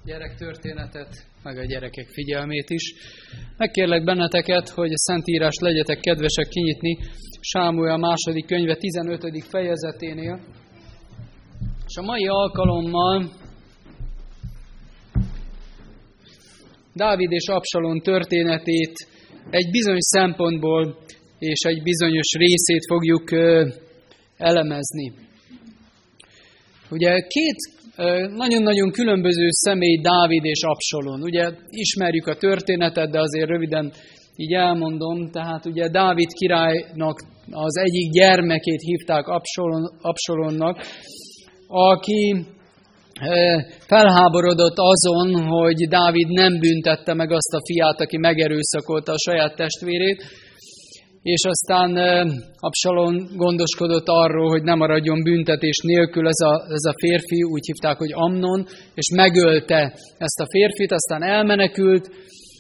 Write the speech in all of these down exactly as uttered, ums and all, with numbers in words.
gyerektörténetet, meg a gyerekek figyelmét is. Megkérlek benneteket, hogy a Szentírást legyetek kedvesek kinyitni Sámuel második könyve tizenötödik fejezeténél. És a mai alkalommal Dávid és Absalón történetét egy bizonyos szempontból és egy bizonyos részét fogjuk elemezni. Ugye két nagyon-nagyon különböző személy Dávid és Absalón. Ugye ismerjük a történetet, de azért röviden így elmondom. Tehát ugye Dávid királynak az egyik gyermekét hívták Absalón, Absalónnak, aki felháborodott azon, hogy Dávid nem büntette meg azt a fiát, aki megerőszakolta a saját testvérét, és aztán Absalón gondoskodott arról, hogy ne maradjon büntetés nélkül ez a, ez a férfi, úgy hívták, hogy Amnon, és megölte ezt a férfit, aztán elmenekült,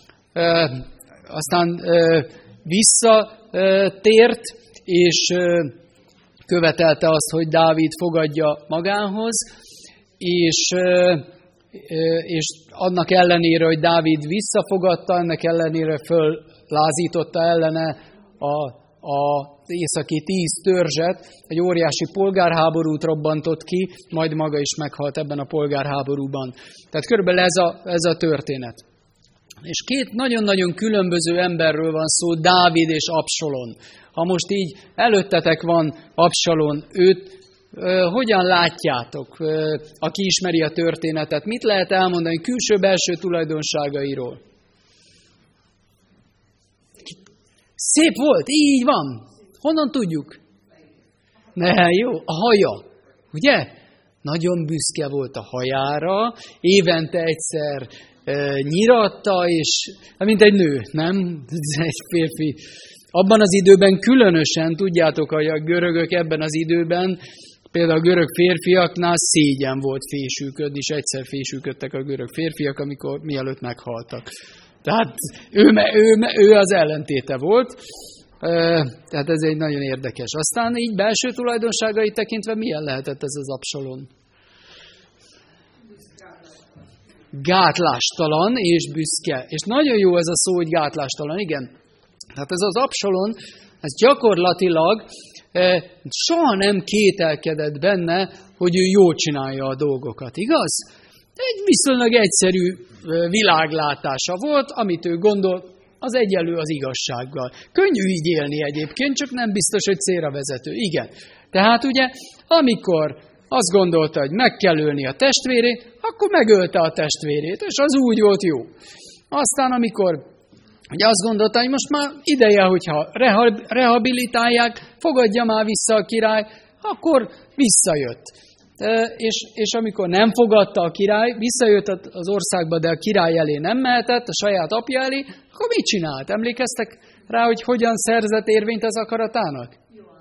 aztán visszatért, és követelte azt, hogy Dávid fogadja magához, és, és annak ellenére, hogy Dávid visszafogadta, ennek ellenére föllázította ellene a, a északi tíz törzset, egy óriási polgárháborút robbant ki, majd maga is meghalt ebben a polgárháborúban. Tehát körülbelül ez a, ez a történet. És két nagyon-nagyon különböző emberről van szó, Dávid és Absalón. Ha most így előttetek van Absalón, őt ö, hogyan látjátok, ö, aki ismeri a történetet? Mit lehet elmondani külső-belső tulajdonságairól? Szép volt, így van. Honnan tudjuk? Ne, jó, a haja, ugye? Nagyon büszke volt a hajára, évente egyszer e, nyiratta, és mint egy nő, nem? Egy férfi. Abban az időben különösen, tudjátok, hogy a görögök ebben az időben, például a görög férfiaknál szégyen volt fésülködni, és egyszer fésülködtek a görög férfiak, amikor mielőtt meghaltak. Tehát ő, ő, ő az ellentéte volt, tehát ez egy nagyon érdekes. Aztán így belső tulajdonságait tekintve milyen lehetett ez az Absalón? Gátlástalan és büszke. És nagyon jó ez a szó, hogy gátlástalan, igen. Tehát ez az Absalón, ez gyakorlatilag soha nem kételkedett benne, hogy ő jól csinálja a dolgokat, igaz? Egy viszonylag egyszerű világlátása volt, amit ő gondol, az egyenlő az igazsággal. Könnyű így élni egyébként, csak nem biztos, hogy célra vezető. Igen. Tehát ugye, amikor azt gondolta, hogy meg kell ölni a testvérét, akkor megölte a testvérét, és az úgy volt jó. Aztán, amikor ugye azt gondolta, hogy most már ideje, hogyha rehabilitálják, fogadja már vissza a király, akkor visszajött. És, és amikor nem fogadta a király, visszajött az országba, de a király elé nem mehetett, a saját apja elé, akkor mit csinált? Emlékeztek rá, hogy hogyan szerzett érvényt az akaratának?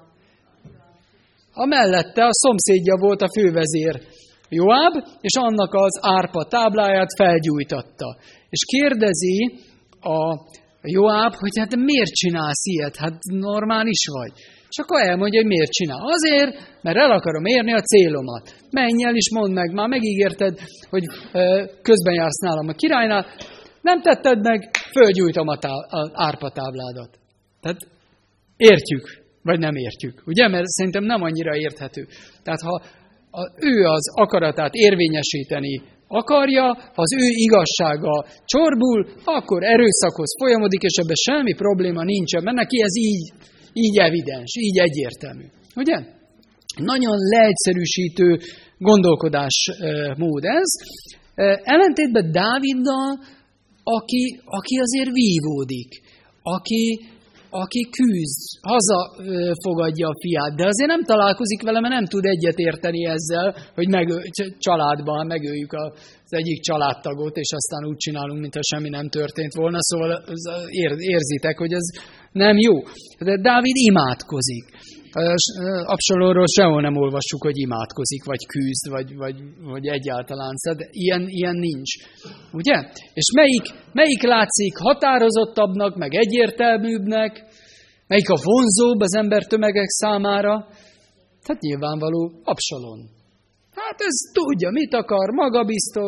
A mellette a szomszédja volt a fővezér, Joáb, és annak az árpa tábláját felgyújtatta. És kérdezi a Joáb, hogy hát miért csinálsz ilyet? Hát normális vagy. És akkor elmondja, hogy miért csinál. Azért, mert el akarom érni a célomat. Menj el és mondd meg, már megígérted, hogy közben jársz nálam a királynál, nem tetted meg, fölgyújtom a, tá- a árpatábládat. Tehát értjük, vagy nem értjük, ugye? Mert szerintem nem annyira érthető. Tehát ha a, ő az akaratát érvényesíteni akarja, ha az ő igazsága csorbul, akkor erőszakhoz folyamodik, és ebben semmi probléma nincsen, mert neki ez így, így evidens, így egyértelmű. Ugye? Nagyon leegyszerűsítő gondolkodásmód ez. Ellentétben Dáviddal, aki, aki azért vívódik, aki, aki küzd, hazafogadja a fiát, de azért nem találkozik vele, mert nem tud egyet érteni ezzel, hogy megöl, családban megöljük az egyik családtagot, és aztán úgy csinálunk, mintha semmi nem történt volna, szóval érzitek, hogy ez nem jó. De Dávid imádkozik. Absalónról sehol nem olvassuk, hogy imádkozik, vagy küzd, vagy, vagy, vagy egyáltalán. De ilyen, ilyen nincs. Ugye? És melyik, melyik látszik határozottabbnak, meg egyértelműbbnek? Melyik a vonzóbb az embertömegek számára? Tehát nyilvánvaló Absalón. Hát ez tudja, mit akar, magabiztos,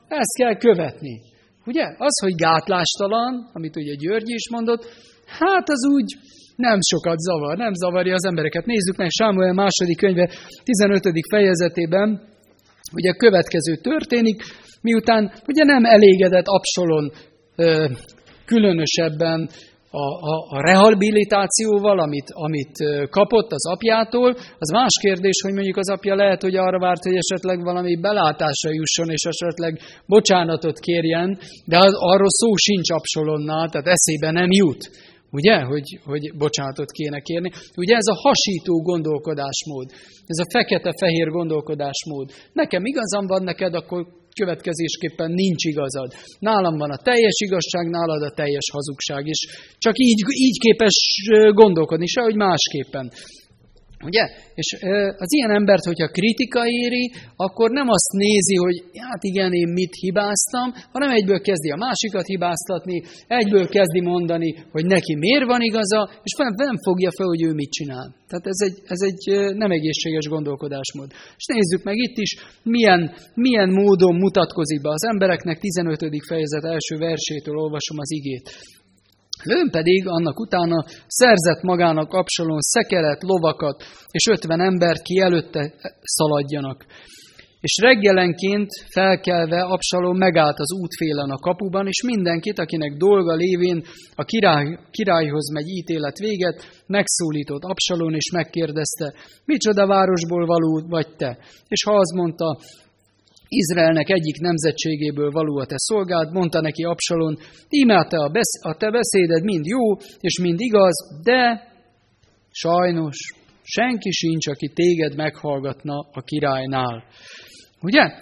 ezt kell követni. Ugye? Az, hogy gátlástalan, amit ugye György is mondott, hát az úgy nem sokat zavar, nem zavarja az embereket. Nézzük meg Sámuel második könyve tizenötödik fejezetében, ugye a következő történik, miután ugye nem elégedett Absalon ö, különösebben a, a, a rehabilitációval, amit, amit kapott az apjától, az más kérdés, hogy mondjuk az apja lehet, hogy arra várt, hogy esetleg valami belátásra jusson, és esetleg bocsánatot kérjen, de az, arról szó sincs Absalonnál, tehát eszébe nem jut. Ugye, hogy, hogy bocsánatot kéne kérni. Ugye ez a hasító gondolkodásmód, ez a fekete-fehér gondolkodásmód. Nekem igazam van, neked akkor következésképpen nincs igazad. Nálam van a teljes igazság, nálad a teljes hazugság, és csak így, így képes gondolkodni, sehogy másképpen. Ugye? És az ilyen embert, hogyha kritika éri, akkor nem azt nézi, hogy hát igen, én mit hibáztam, hanem egyből kezdi a másikat hibáztatni, egyből kezdi mondani, hogy neki miért van igaza, és nem fogja fel, hogy ő mit csinál. Tehát ez egy, ez egy nem egészséges gondolkodásmód. És nézzük meg itt is, milyen, milyen módon mutatkozik be az embereknek, tizenötödik fejezet első versétől olvasom az igét. Lőn pedig annak utána szerzett magának Absalon szekeret, lovakat és ötven embert, ki előtte szaladjanak. És reggelenként felkelve Absalon megállt az útfélen a kapuban, és mindenkit, akinek dolga lévén a király, királyhoz megy ítélet véget, megszólított Absalon, és megkérdezte, micsoda városból való vagy te? És ha azt mondta, Izraelnek egyik nemzetségéből való a te szolgád, mondta neki Absalon, íme a te, a, besz- a te beszéded mind jó, és mind igaz, de sajnos senki sincs, aki téged meghallgatna a királynál. Ugye?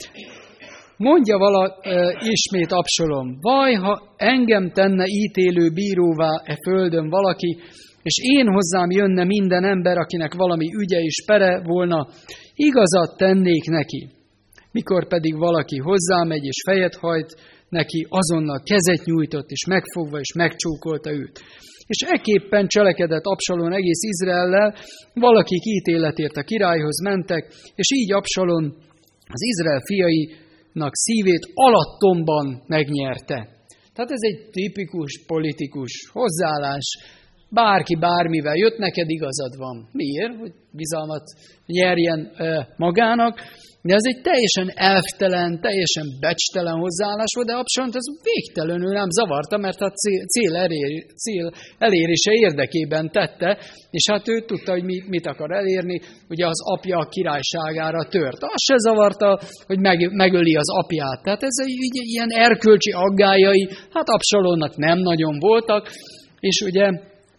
Mondja vala e, ismét Absalom, vaj, ha engem tenne ítélő bíróvá e földön valaki, és én hozzám jönne minden ember, akinek valami ügye és pere volna, igazat tennék neki. Mikor pedig valaki hozzámegy és fejet hajt neki, azonnal kezet nyújtott, és megfogva, és megcsókolta őt. És ekképpen cselekedett Absalon egész Izraellel, valakik ítéletért a királyhoz mentek, és így Absalon az Izrael fiainak szívét alattomban megnyerte. Tehát ez egy tipikus politikus hozzáállás. Bárki bármivel jött, neked igazad van. Miért? Hogy bizalmat nyerjen magának. De ez egy teljesen elvtelen, teljesen becstelen hozzáállás volt, de Absalont ez végtelenül nem zavarta, mert a cél, cél, elér, cél elérése érdekében tette, és hát ő tudta, hogy mit, mit akar elérni, ugye az apja a királyságára tört. Az se zavarta, hogy meg, megöli az apját. Tehát ez egy ilyen erkölcsi aggályai, hát Absalonnak nem nagyon voltak, és ugye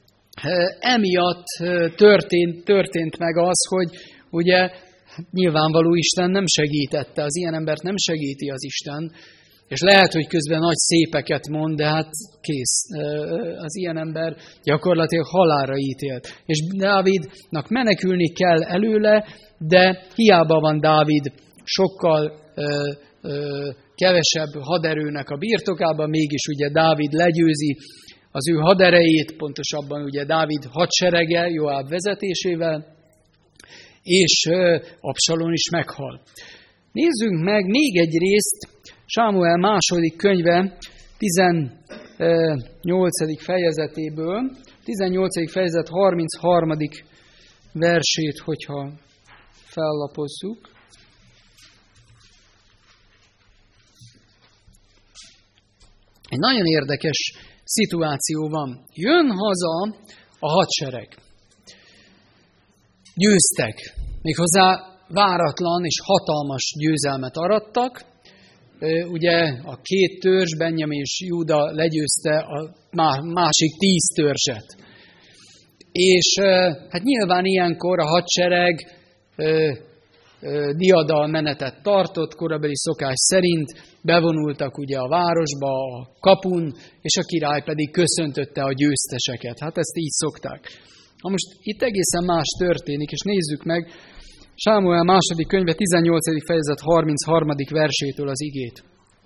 emiatt történt, történt meg az, hogy ugye nyilvánvaló Isten nem segítette, az ilyen embert nem segíti az Isten, és lehet, hogy közben nagy szépeket mond, de hát kész. Az ilyen ember gyakorlatilag halálra ítélt. És Dávidnak menekülni kell előle, de hiába van Dávid sokkal ö, ö, kevesebb haderőnek a birtokában, mégis ugye Dávid legyőzi az ő haderejét, pontosabban ugye Dávid hadserege Joáb vezetésével, és Absalon is meghal. Nézzünk meg még egy részt, Sámuel második könyve, tizennyolcadik fejezetéből, tizennyolcadik fejezet harmincharmadik versét, hogyha fellapozzuk. Egy nagyon érdekes szituáció van. Jön haza a hadsereg. Győztek. Méghozzá váratlan és hatalmas győzelmet arattak. Ugye a két törzs, Benjamin és Júda legyőzte a másik tíz törzset. És hát nyilván ilyenkor a hadsereg diadalmenetet tartott, korabeli szokás szerint, bevonultak ugye a városba, a kapun, és a király pedig köszöntötte a győzteseket. Hát ezt így szokták. Na most itt egészen más történik, és nézzük meg Sámuel második könyve tizennyolcadik fejezet harmincharmadik versétől az igét.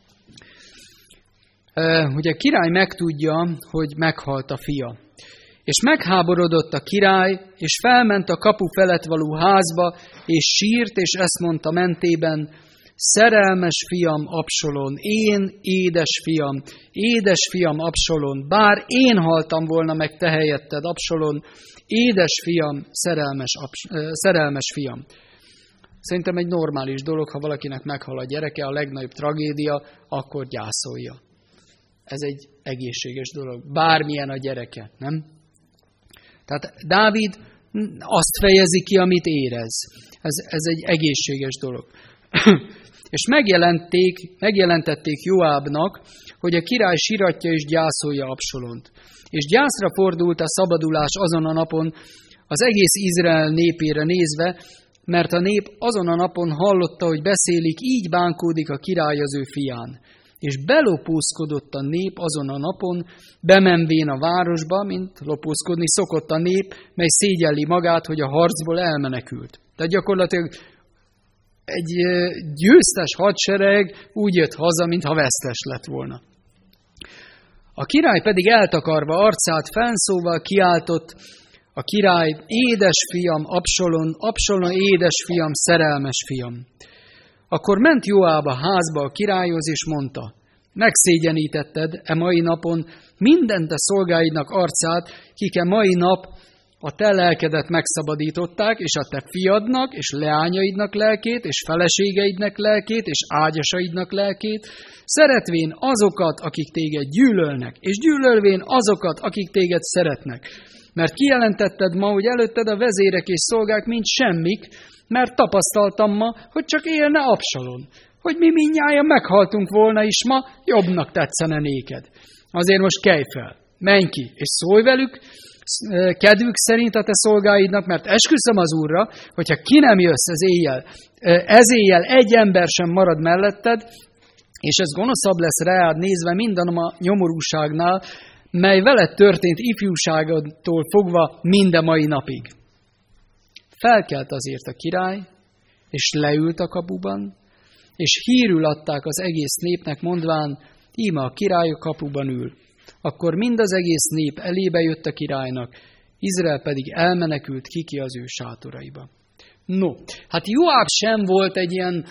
Ugye a király megtudja, hogy meghalt a fia. És megháborodott a király, és felment a kapu felett való házba, és sírt, és ezt mondta mentében, szerelmes fiam Absalon, én édes fiam, édes fiam Absalon, bár én haltam volna meg te helyetted Absalon, édes fiam, szerelmes, szerelmes fiam. Szerintem egy normális dolog, ha valakinek meghal a gyereke, a legnagyobb tragédia, akkor gyászolja. Ez egy egészséges dolog. Bármilyen a gyereke, nem? Tehát Dávid azt fejezi ki, amit érez. Ez, ez egy egészséges dolog. És megjelenték, megjelentették Joábnak, hogy a király siratja és gyászolja Absalont. És gyászra fordult a szabadulás azon a napon az egész Izrael népére nézve, mert a nép azon a napon hallotta, hogy beszélik, így bánkódik a király az ő fián. És belopózkodott a nép azon a napon, bemenvén a városba, mint lopózkodni szokott a nép, mely szégyelli magát, hogy a harcból elmenekült. Tehát gyakorlatilag egy győztes hadsereg úgy jött haza, mintha vesztes lett volna. A király pedig eltakarva arcát fennszóval kiáltott, a király, édes fiam, Absalon, Absalon, édes fiam, szerelmes fiam. Akkor ment Joáb a házba a királyhoz, és mondta, megszégyenítetted e mai napon minden te szolgáidnak arcát, kik e mai nap a te lelkedet megszabadították, és a te fiadnak, és leányaidnak lelkét, és feleségeidnek lelkét, és ágyasaidnak lelkét, szeretvén azokat, akik téged gyűlölnek, és gyűlölvén azokat, akik téged szeretnek. Mert kijelentetted ma, hogy előtted a vezérek és szolgák mind semmik, mert tapasztaltam ma, hogy csak élne Absalon. Hogy mi mindnyájan meghaltunk volna is ma, jobbnak tetszene néked. Azért most kelj fel, menj ki, és szólj velük, kedvük szerint a te szolgáidnak, mert esküszöm az Úrra, hogyha ki nem jössz ez éjjel, ez éjjel egy ember sem marad melletted, és ez gonoszabb lesz rád nézve minden a nyomorúságnál, mely veled történt ifjúságodtól fogva minden mai napig. Felkelt azért a király, és leült a kapuban, és hírül adták az egész népnek, mondván, íme a király a kapuban ül. Akkor mind az egész nép elébe jött a királynak, Izrael pedig elmenekült ki az ő sátoraiba. No, hát Joáb sem volt egy ilyen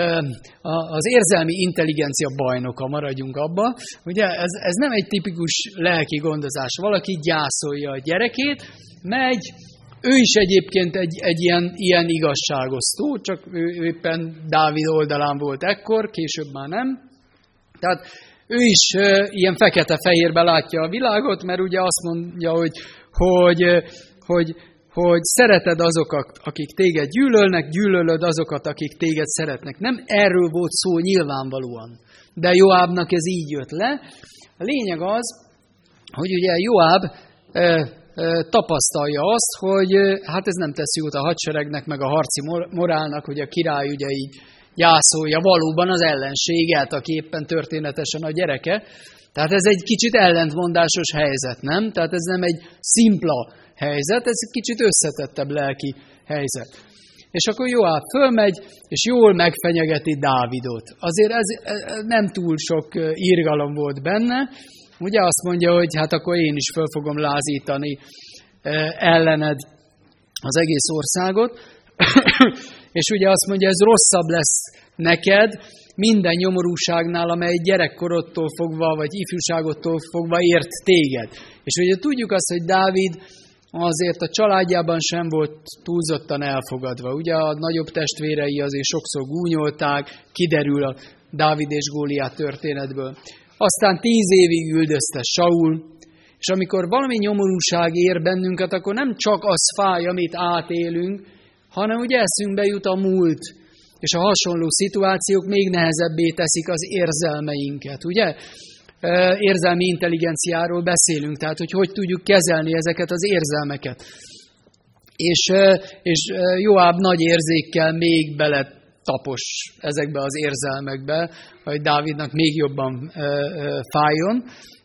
az érzelmi intelligencia bajnoka, maradjunk abba. Ugye ez, ez nem egy tipikus lelki gondozás. Valaki gyászolja a gyerekét, megy, ő is egyébként egy, egy ilyen, ilyen igazságosztó, csak ő, ő éppen Dávid oldalán volt ekkor, később már nem. Tehát ő is uh, ilyen fekete-fehérbe látja a világot, mert ugye azt mondja, hogy, hogy, hogy, hogy szereted azokat, akik téged gyűlölnek, gyűlölöd azokat, akik téged szeretnek. Nem erről volt szó nyilvánvalóan, de Joábnak ez így jött le. A lényeg az, hogy ugye Joáb uh, tapasztalja azt, hogy hát ez nem tesz jót a hadseregnek, meg a harci morálnak, hogy a király ugye így gyászolja valóban az ellenséget, aki éppen történetesen a gyereke. Tehát ez egy kicsit ellentmondásos helyzet, nem? Tehát ez nem egy szimpla helyzet, ez egy kicsit összetettebb lelki helyzet. És akkor Joáb fölmegy, és jól megfenyegeti Dávidot. Azért ez nem túl sok irgalom volt benne. Ugye azt mondja, hogy hát akkor én is föl fogom lázítani ellened az egész országot. És ugye azt mondja, ez rosszabb lesz neked minden nyomorúságnál, amely gyerekkorodtól fogva, vagy ifjúságottól fogva ért téged. És ugye tudjuk azt, hogy Dávid azért a családjában sem volt túlzottan elfogadva. Ugye a nagyobb testvérei azért sokszor gúnyolták, kiderül a Dávid és Góliát történetből. Aztán tíz évig üldözte Saul, és amikor valami nyomorúság ér bennünket, akkor nem csak az fáj, amit átélünk, hanem ugye eszünkbe jut a múlt, és a hasonló szituációk még nehezebbé teszik az érzelmeinket, ugye? Érzelmi intelligenciáról beszélünk, tehát hogy hogy tudjuk kezelni ezeket az érzelmeket. És, és Joáb nagy érzékkel még bele tapos ezekbe az érzelmekbe, hogy Dávidnak még jobban fájjon.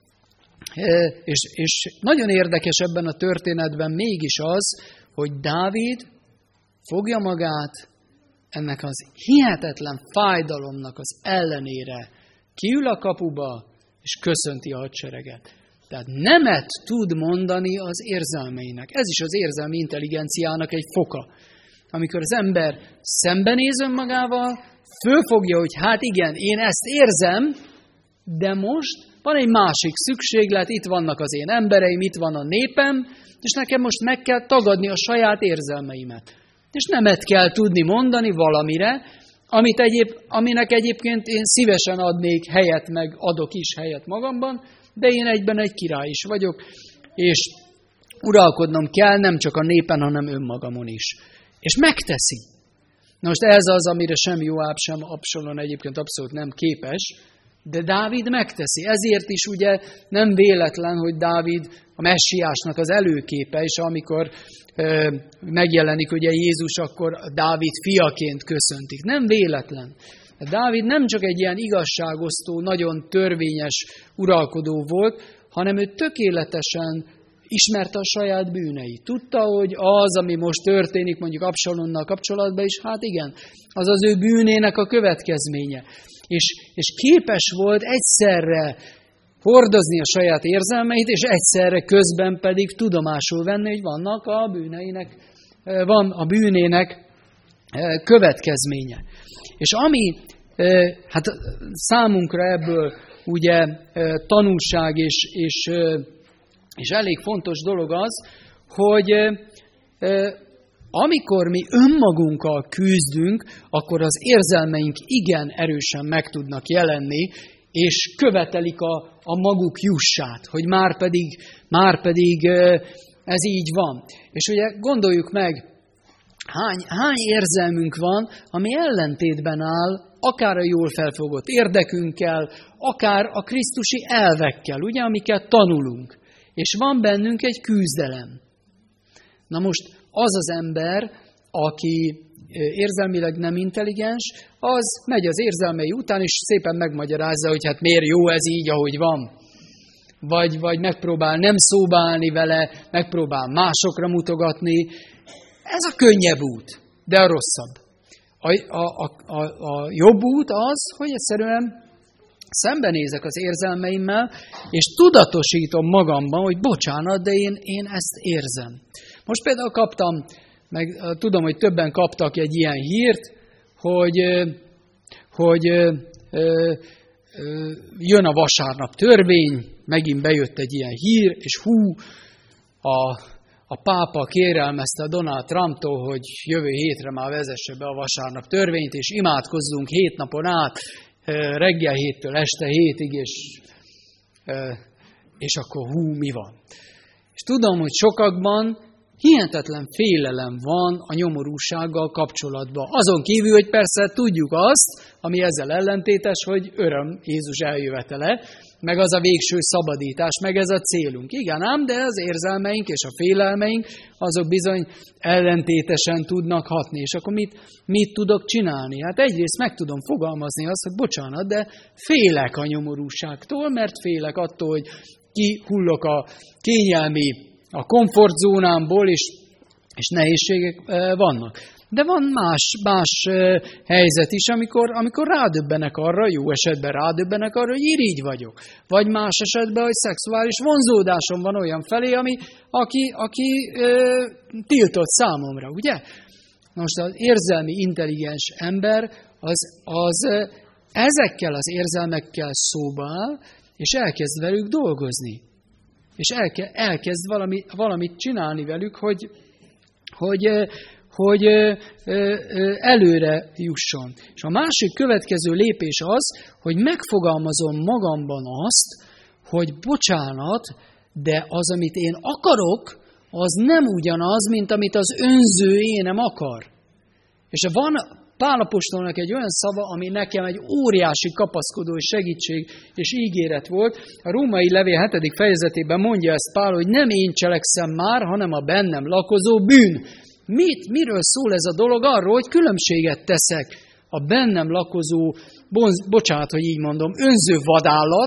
És, és nagyon érdekes ebben a történetben mégis az, hogy Dávid fogja magát ennek az hihetetlen fájdalomnak az ellenére, kiül a kapuba, és köszönti a hadsereget. Tehát nemet tud mondani az érzelmeinek. Ez is az érzelmi intelligenciának egy foka. Amikor az ember szembenéz önmagával, fölfogja, hogy hát igen, én ezt érzem, de most van egy másik szükséglet, itt vannak az én embereim, itt van a népem, és nekem most meg kell tagadni a saját érzelmeimet. És nemet kell tudni mondani valamire, amit egyéb, aminek egyébként én szívesen adnék helyet, meg adok is helyet magamban, de én egyben egy király is vagyok, és uralkodnom kell nem csak a népen, hanem önmagamon is. És megteszi. Na most ez az, amire sem Joáb, sem Absalom egyébként abszolút nem képes, de Dávid megteszi. Ezért is ugye nem véletlen, hogy Dávid a messiásnak az előképe, és amikor ö, megjelenik ugye Jézus, akkor Dávid fiaként köszöntik. Nem véletlen. Dávid nem csak egy ilyen igazságosztó, nagyon törvényes uralkodó volt, hanem ő tökéletesen ismerte a saját bűneit. Tudta, hogy az, ami most történik mondjuk Absalomnal kapcsolatban is, hát igen, az az ő bűnének a következménye. És, és képes volt egyszerre hordozni a saját érzelmeit, és egyszerre közben pedig tudomásul venni, hogy vannak a bűneinek, van a bűnének következménye. És ami hát számunkra ebből ugye tanulság és, és, és elég fontos dolog az, hogy amikor mi önmagunkkal küzdünk, akkor az érzelmeink igen erősen meg tudnak jelenni, és követelik a, a maguk jussát, hogy már pedig, már pedig ez így van. És ugye gondoljuk meg, hány, hány érzelmünk van, ami ellentétben áll, akár a jól felfogott érdekünkkel, akár a krisztusi elvekkel, ugye, amiket tanulunk. És van bennünk egy küzdelem. Na most az az ember, aki érzelmileg nem intelligens, az megy az érzelmei után, és szépen megmagyarázza, hogy hát miért jó ez így, ahogy van. Vagy, vagy megpróbál nem szóba állni vele, megpróbál másokra mutogatni. Ez a könnyebb út, de a rosszabb. A, a, a, a jobb út az, hogy egyszerűen szembenézek az érzelmeimmel, és tudatosítom magamban, hogy bocsánat, de én, én ezt érzem. Most például kaptam, meg tudom, hogy többen kaptak egy ilyen hírt, hogy, hogy jön a vasárnap törvény, megint bejött egy ilyen hír, és hú, a, a pápa kérelmezte Donald Trumptól, hogy jövő hétre már vezesse be a vasárnap törvényt, és imádkozzunk hét napon át, reggel héttől este hétig, és, és akkor hú, mi van? És tudom, hogy sokakban hihetetlen félelem van a nyomorúsággal kapcsolatban. Azon kívül, hogy persze tudjuk azt, ami ezzel ellentétes, hogy öröm Jézus eljövetele, meg az a végső szabadítás, meg ez a célunk. Igen ám, de az érzelmeink és a félelmeink, azok bizony ellentétesen tudnak hatni. És akkor mit, mit tudok csinálni? Hát egyrészt meg tudom fogalmazni azt, hogy bocsánat, de félek a nyomorúságtól, mert félek attól, hogy kihullok a kényelmi, a komfortzónámból, és, és nehézségek vannak. De van más, más helyzet is, amikor, amikor rádöbbenek arra, jó esetben rádöbbenek arra, hogy irigy vagyok. Vagy más esetben, hogy szexuális vonzódásom van olyan felé, ami, aki, aki ö, tiltott számomra, ugye? Most az érzelmi intelligens ember az, az ezekkel az érzelmekkel szóba áll, és elkezd velük dolgozni. És elke, elkezd valami, valamit csinálni velük, hogy, hogy, hogy előre jusson. És a másik következő lépés az, hogy megfogalmazom magamban azt, hogy bocsánat, de az, amit én akarok, az nem ugyanaz, mint amit az önző énem akar. És van Pál apostolnak egy olyan szava, ami nekem egy óriási kapaszkodó és segítség és ígéret volt. A római levél hetedik fejezetében mondja ezt Pál, hogy nem én cselekszem már, hanem a bennem lakozó bűn. Mit, miről szól ez a dolog? Arról, hogy különbséget teszek a bennem lakozó, bonz, bocsánat, hogy így mondom, önző vadállat,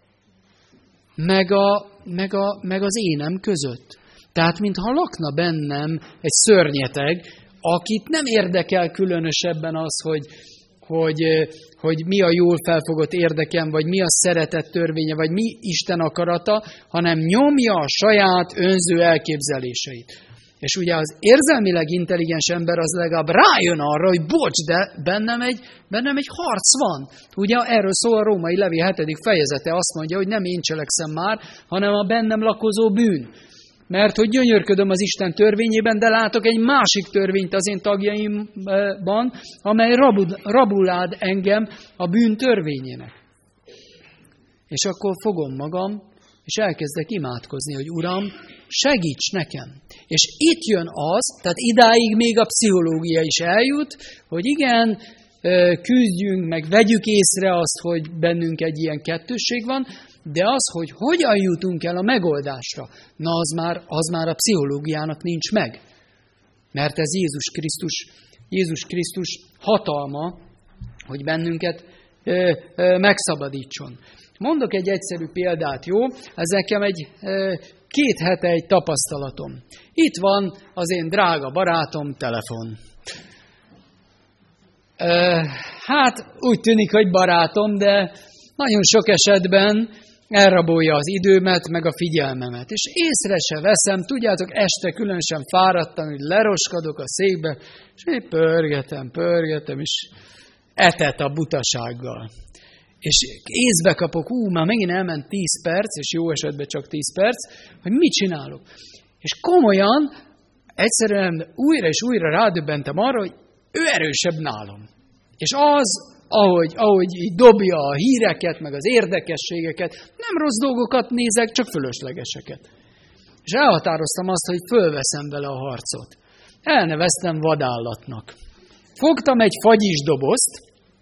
meg, a, meg, a, meg az énem között. Tehát, mintha lakna bennem egy szörnyeteg, akit nem érdekel különösebben az, hogy, hogy, hogy mi a jól felfogott érdekem, vagy mi a szeretet törvénye, vagy mi Isten akarata, hanem nyomja a saját önző elképzeléseit. És ugye az érzelmileg intelligens ember az legalább rájön arra, hogy bocs, de bennem egy, bennem egy harc van. Ugye erről szól a római levél hetedik fejezete, azt mondja, hogy nem én cselekszem már, hanem a bennem lakozó bűn. Mert hogy gyönyörködöm az Isten törvényében, de látok egy másik törvényt az én tagjaimban, amely rabulád engem a bűn törvényének. És akkor fogom magam, és elkezdek imádkozni, hogy Uram, segíts nekem. És itt jön az, tehát idáig még a pszichológia is eljut, hogy igen, küzdjünk, meg vegyük észre azt, hogy bennünk egy ilyen kettősség van, de az, hogy hogyan jutunk el a megoldásra, na az már, az már a pszichológiának nincs meg. Mert ez Jézus Krisztus, Jézus Krisztus hatalma, hogy bennünket ö, ö, megszabadítson. Mondok egy egyszerű példát, jó? Ez nekem egy ö, két hete egy tapasztalatom. Itt van az én drága barátom telefon. Ö, hát úgy tűnik, hogy barátom, de nagyon sok esetben elrabolja az időmet, meg a figyelmemet. És észre se veszem, tudjátok, este különösen fáradtam, hogy leroskadok a székbe, és én pörgetem, pörgetem, és etet a butasággal. És észbe kapok, ú, már megint elment tíz perc, és jó esetben csak tíz perc, hogy mit csinálok. És komolyan, egyszerűen újra és újra rádöbbentem arra, hogy ő erősebb nálam. És az, ahogy, ahogy így dobja a híreket, meg az érdekességeket, nem rossz dolgokat nézek, csak fölöslegeseket. És elhatároztam azt, hogy fölveszem vele a harcot. Elneveztem vadállatnak. Fogtam egy fagyis dobozt,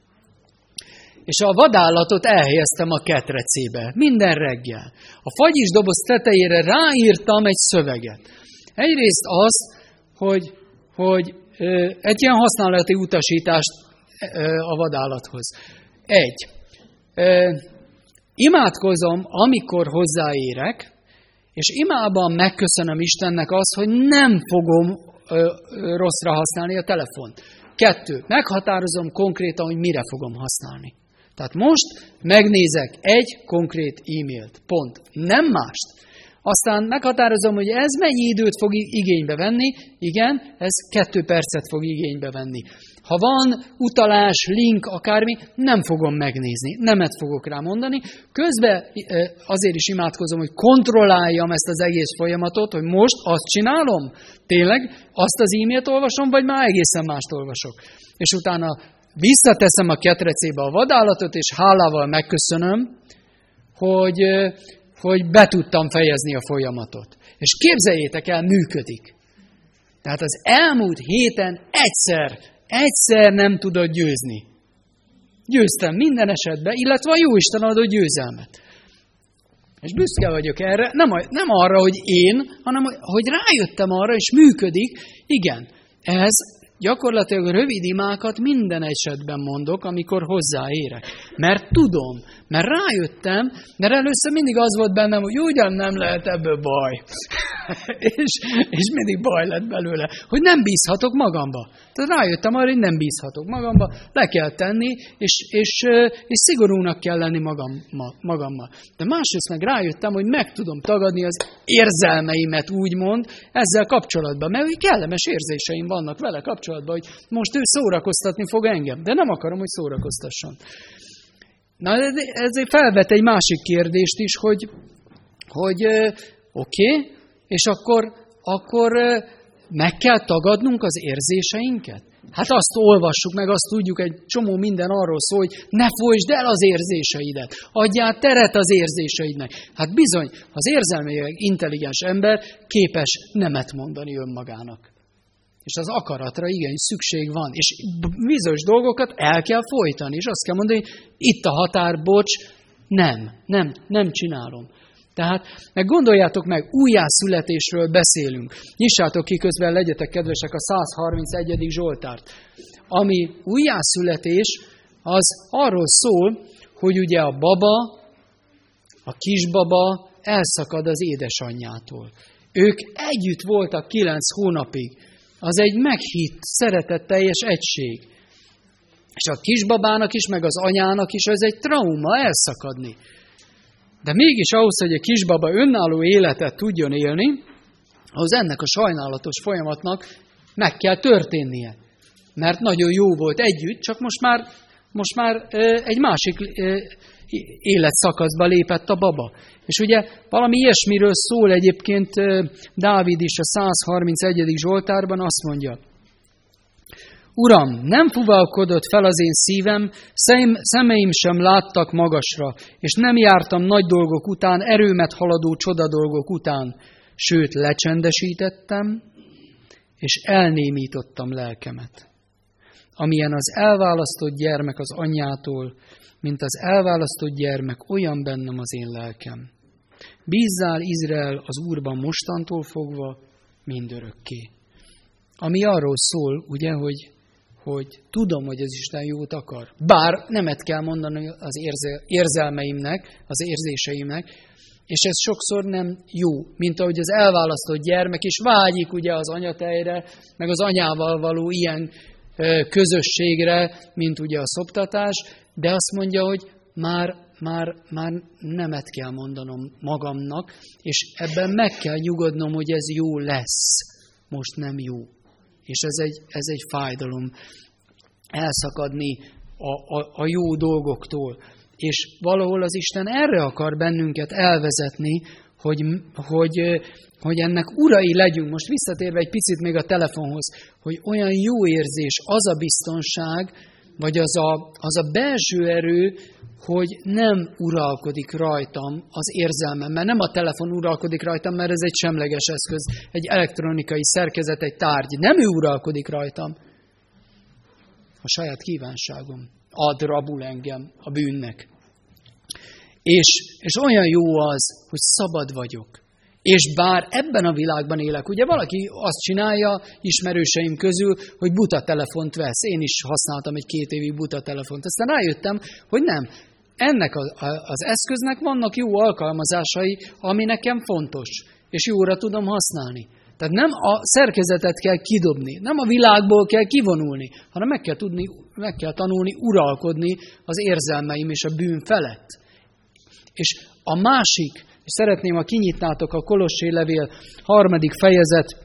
és a vadállatot elhelyeztem a ketrecébe, minden reggel. A fagyis doboz tetejére ráírtam egy szöveget. Egyrészt azt, hogy, hogy ö, egy ilyen használati utasítást ö, a vadállathoz. Egy. Ö, imádkozom, amikor hozzáérek, és imában megköszönöm Istennek azt, hogy nem fogom ö, ö, rosszra használni a telefont. Kettő. Meghatározom konkrétan, hogy mire fogom használni. Tehát most megnézek egy konkrét e-mailt. Pont. Nem mást. Aztán meghatározom, hogy ez mennyi időt fog igénybe venni. Igen, ez kettő percet fog igénybe venni. Ha van utalás, link, akármi, nem fogom megnézni. Nemet fogok rá mondani. Közben azért is imádkozom, hogy kontrolláljam ezt az egész folyamatot, hogy most azt csinálom, tényleg azt az e-mailt olvasom, vagy már egészen mást olvasok. És utána visszateszem a ketrecébe a vadállatot, és hálával megköszönöm, hogy, hogy be tudtam fejezni a folyamatot. És képzeljétek el, működik. Tehát az elmúlt héten egyszer, egyszer nem tudott győzni. Győztem minden esetben, illetve a Jóisten adott győzelmet. És büszke vagyok erre, nem, nem arra, hogy én, hanem hogy rájöttem arra, és működik. Igen, ez gyakorlatilag rövid imákat minden esetben mondok, amikor hozzáérek. Mert tudom, mert rájöttem, mert először mindig az volt bennem, hogy ugyan nem lehet ebből baj. és, és mindig baj lett belőle, hogy nem bízhatok magamba. Tehát rájöttem arra, hogy nem bízhatok magamba, le kell tenni, és, és, és szigorúnak kell lenni magammal, magammal. De másrészt meg rájöttem, hogy meg tudom tagadni az érzelmeimet, úgymond, ezzel kapcsolatban, mert hogy kellemes érzéseim vannak vele kapcsolatban, hogy most ő szórakoztatni fog engem, de nem akarom, hogy szórakoztasson. Na, ezért felvet egy másik kérdést is, hogy, hogy oké, okay, és akkor, akkor meg kell tagadnunk az érzéseinket? Hát azt olvassuk meg, azt tudjuk, egy csomó minden arról szól, hogy ne folytsd el az érzéseidet, adjál teret az érzéseidnek. Hát bizony, az érzelmileg intelligens ember képes nemet mondani önmagának. És az akaratra igenis szükség van. És bizonyos dolgokat el kell folytani. És azt kell mondani, hogy itt a határ, bocs, nem, nem, nem csinálom. Tehát, meg gondoljátok meg, újjászületésről beszélünk. Nyissátok ki közben, legyetek kedvesek, a száz harmincegyedik Zsoltárt. Ami újjászületés, az arról szól, hogy ugye a baba, a kisbaba elszakad az édesanyjától. Ők együtt voltak kilenc hónapig. Az egy meghitt, szeretetteljes egység. És a kisbabának is, meg az anyának is ez egy trauma elszakadni. De mégis ahhoz, hogy a kisbaba önálló életet tudjon élni, ahhoz ennek a sajnálatos folyamatnak meg kell történnie. Mert nagyon jó volt együtt, csak most már, most már egy másik életszakaszba lépett a baba. És ugye valami ilyesmiről szól egyébként Dávid is a százharmincegyedik Zsoltárban, azt mondja: Uram, nem fuvalkodott fel az én szívem, szemeim sem láttak magasra, és nem jártam nagy dolgok után, erőmet haladó csodadolgok után, sőt, lecsendesítettem, és elnémítottam lelkemet. Amilyen az elválasztott gyermek az anyjától, mint az elválasztott gyermek, olyan bennem az én lelkem. Bízzál, Izrael, az Úrban mostantól fogva mindörökké. Ami arról szól, ugye, hogy, hogy tudom, hogy az Isten jót akar. Bár nemet kell mondani az érze, érzelmeimnek, az érzéseimnek, és ez sokszor nem jó, mint ahogy az elválasztott gyermek is vágyik ugye az anyatejre, meg az anyával való ilyen közösségre, mint ugye a szoptatás, de azt mondja, hogy már, már, már nemet kell mondanom magamnak, és ebben meg kell nyugodnom, hogy ez jó lesz, most nem jó. És ez egy, ez egy fájdalom, elszakadni a, a, a jó dolgoktól. És valahol az Isten erre akar bennünket elvezetni, hogy, hogy, hogy ennek urai legyünk. Most visszatérve egy picit még a telefonhoz, hogy olyan jó érzés, az a biztonság, vagy az a, az a belső erő, hogy nem uralkodik rajtam az érzelmem, mert nem a telefon uralkodik rajtam, mert ez egy semleges eszköz, egy elektronikai szerkezet, egy tárgy. Nem ő uralkodik rajtam. A saját kívánságom ad rabul engem a bűnnek. És, és olyan jó az, hogy szabad vagyok. És bár ebben a világban élek, ugye valaki azt csinálja ismerőseim közül, hogy buta telefont vesz. Én is használtam egy két évig buta telefont. Aztán rájöttem, hogy nem. Ennek a, a, az eszköznek vannak jó alkalmazásai, ami nekem fontos. És jóra tudom használni. Tehát nem a szerkezetet kell kidobni, nem a világból kell kivonulni, hanem meg kell tudni, meg kell tanulni uralkodni az érzelmeim és a bűn felett. És a másik, és szeretném, ha kinyitnátok a Kolossé levél harmadik fejezetnél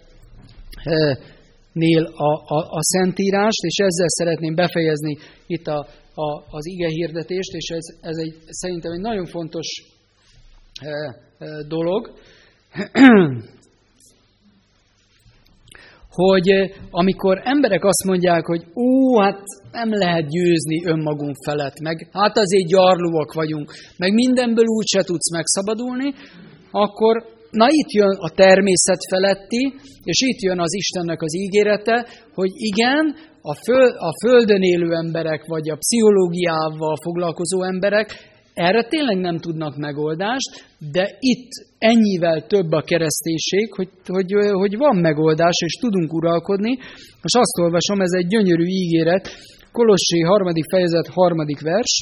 a, a, a Szentírást, és ezzel szeretném befejezni itt a, a, az ige hirdetést, és ez, ez egy, szerintem egy nagyon fontos e, e, dolog, hogy amikor emberek azt mondják, hogy ó, hát nem lehet győzni önmagunk felett, meg hát azért gyarlóak vagyunk, meg mindenből úgyse tudsz megszabadulni, akkor na itt jön a természet feletti, és itt jön az Istennek az ígérete, hogy igen, a, föl, a földön élő emberek, vagy a pszichológiával foglalkozó emberek erre tényleg nem tudnak megoldást, de itt ennyivel több a kereszténység, hogy, hogy, hogy van megoldás, és tudunk uralkodni. Most azt olvasom, ez egy gyönyörű ígéret, Kolossé harmadik fejezet harmadik vers.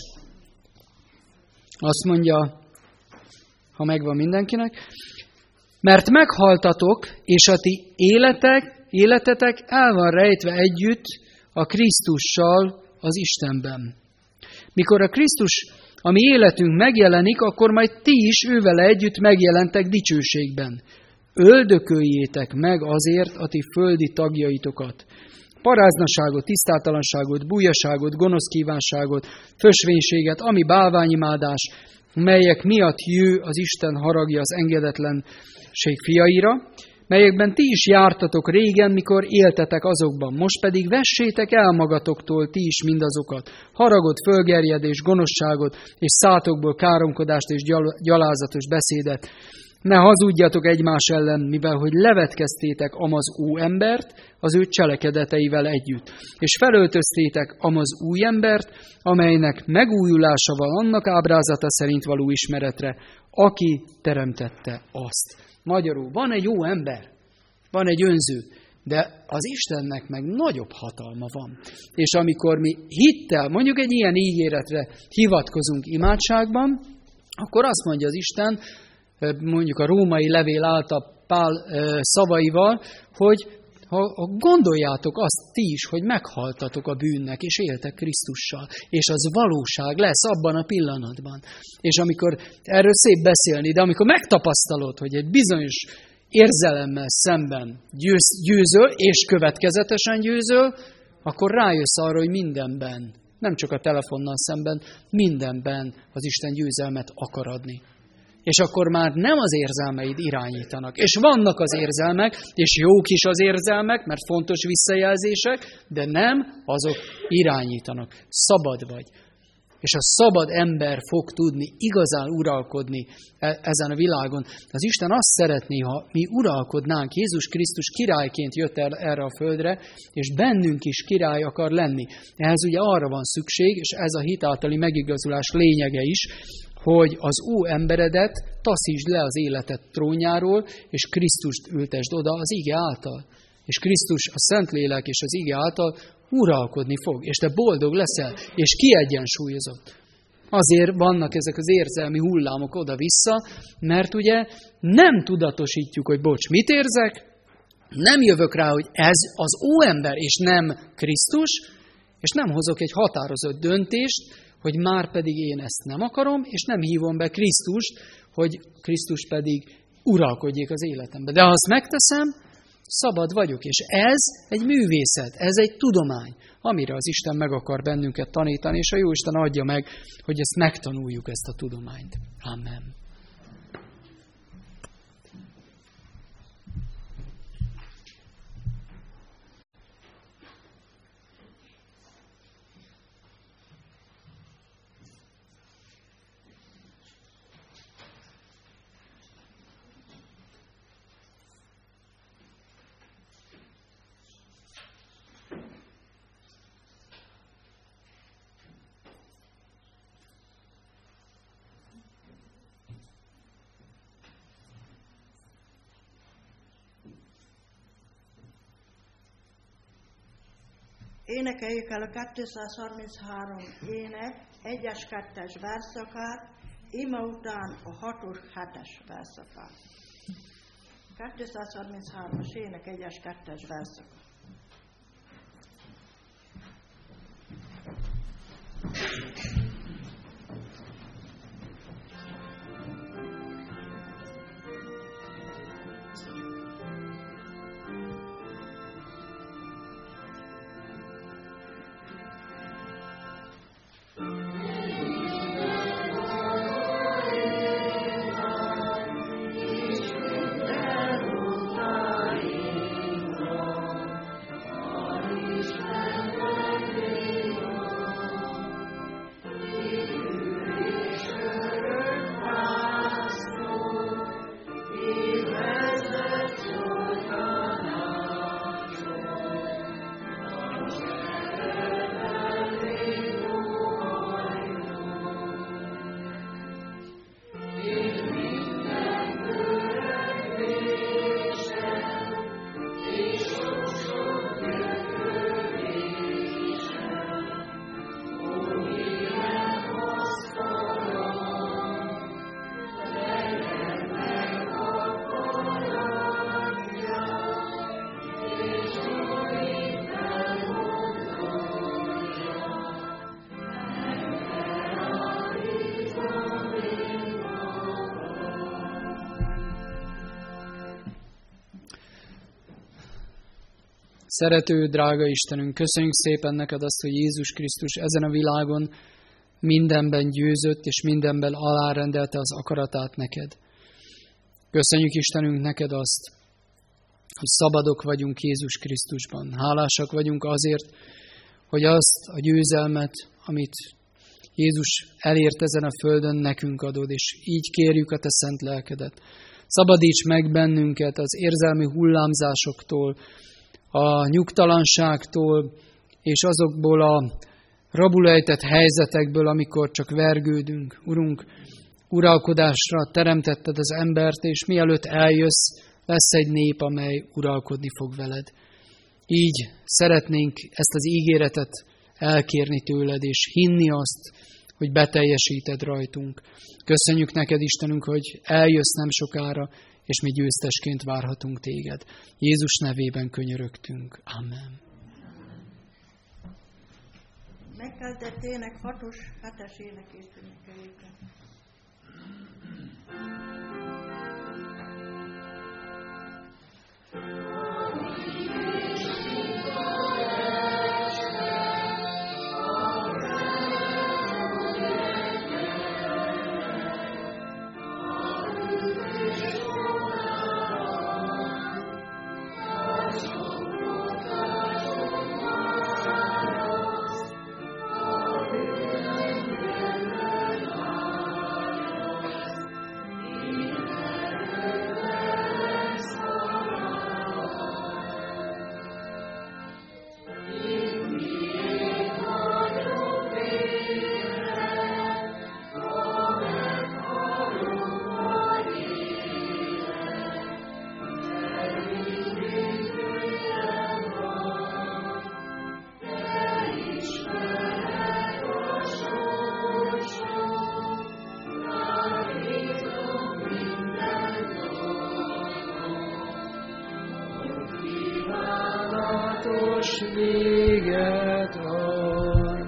Azt mondja, ha megvan mindenkinek, mert meghaltatok, és a ti életek, életetek el van rejtve együtt a Krisztussal az Istenben. Mikor a Krisztus a mi életünk megjelenik, akkor majd ti is ővele együtt megjelentek dicsőségben. Öldököljétek meg azért a ti földi tagjaitokat. Paráznaságot, tisztátalanságot, bújaságot, gonosz kívánságot, fösvénységet, ami bálványimádás, melyek miatt jő az Isten haragja az engedetlenség fiaira, melyekben ti is jártatok régen, mikor éltetek azokban. Most pedig vessétek el magatoktól ti is mindazokat. Haragot, fölgerjedés, gonoszságot, és szátokból káromkodást és gyalázatos beszédet. Ne hazudjatok egymás ellen, mivel hogy levetkeztétek amaz új embert az ő cselekedeteivel együtt. És felöltöztétek amaz új embert, amelynek megújulása van annak ábrázata szerint való ismeretre, aki teremtette azt. Magyarul van egy jó ember, van egy önző, de az Istennek meg nagyobb hatalma van. És amikor mi hittel, mondjuk egy ilyen ígéretre hivatkozunk imádságban, akkor azt mondja az Isten, mondjuk a római levél által Pál szavaival, hogy ha gondoljátok azt ti is, hogy meghaltatok a bűnnek, és éltek Krisztussal, és az valóság lesz abban a pillanatban. És amikor erről szép beszélni, de amikor megtapasztalod, hogy egy bizonyos érzelemmel szemben győz, győzöl, és következetesen győzöl, akkor rájössz arra, hogy mindenben, nem csak a telefonnal szemben, mindenben az Isten győzelmet akar adni. És akkor már nem az érzelmeid irányítanak. És vannak az érzelmek, és jók is az érzelmek, mert fontos visszajelzések, de nem azok irányítanak. Szabad vagy. És a szabad ember fog tudni igazán uralkodni ezen a világon. Az Isten azt szeretné, ha mi uralkodnánk. Jézus Krisztus királyként jött el erre a földre, és bennünk is király akar lenni. Ehhez ugye arra van szükség, és ez a hit általi megigazulás lényege is, hogy az ó emberedet taszítsd le az életed trónjáról, és Krisztust ültesd oda az ige által. És Krisztus, a Szentlélek és az ige által uralkodni fog, és te boldog leszel, és kiegyensúlyozott. Azért vannak ezek az érzelmi hullámok oda-vissza, mert ugye nem tudatosítjuk, hogy bocs, mit érzek, nem jövök rá, hogy ez az óember, és nem Krisztus, és nem hozok egy határozott döntést, hogy már pedig én ezt nem akarom, és nem hívom be Krisztust, hogy Krisztus pedig uralkodjék az életembe. De ha azt megteszem, szabad vagyok, és ez egy művészet, ez egy tudomány, amire az Isten meg akar bennünket tanítani, és a Jóisten adja meg, hogy ezt megtanuljuk, ezt a tudományt. Amen. Énekeljük el a kétszázharminchárom ének egyes kettes verszakát, ima után a hatos hetes verszakát. kétszázharminchárom ének egyes kettes verszaka. Szerető, drága Istenünk, köszönjük szépen neked azt, hogy Jézus Krisztus ezen a világon mindenben győzött, és mindenben alárendelte az akaratát neked. Köszönjük Istenünk neked azt, hogy szabadok vagyunk Jézus Krisztusban. Hálásak vagyunk azért, hogy azt a győzelmet, amit Jézus elért ezen a földön, nekünk adod, és így kérjük a te szent lelkedet. Szabadíts meg bennünket az érzelmi hullámzásoktól, a nyugtalanságtól, és azokból a rabulejtett helyzetekből, amikor csak vergődünk. Urunk, uralkodásra teremtetted az embert, és mielőtt eljössz, lesz egy nép, amely uralkodni fog veled. Így szeretnénk ezt az ígéretet elkérni tőled, és hinni azt, hogy beteljesíted rajtunk. Köszönjük neked, Istenünk, hogy eljössz nem sokára, és mi győztesként várhatunk téged. Jézus nevében könyörögtünk. Amen. Megkezdett ének hatos, hetes énekét énekeljük el. most véget ad.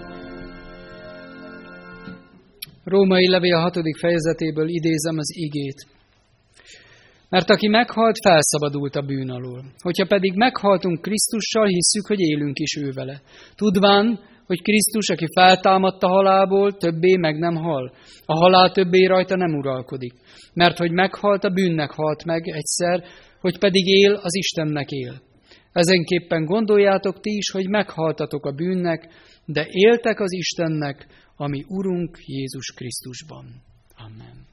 Római levél hatodik fejezetéből idézem az igét. Mert aki meghalt, felszabadult a bűn alól. Hogyha pedig meghaltunk Krisztussal, hisszük, hogy élünk is ő vele. Tudván, hogy Krisztus, aki feltámadt a halálból, többé meg nem hal. A halál többé rajta nem uralkodik. Mert hogy meghalt, a bűnnek halt meg egyszer, hogy pedig él, az Istennek él. Ezenképpen gondoljátok ti is, hogy meghaltatok a bűnnek, de éltek az Istennek, ami Urunk Jézus Krisztusban. Amen.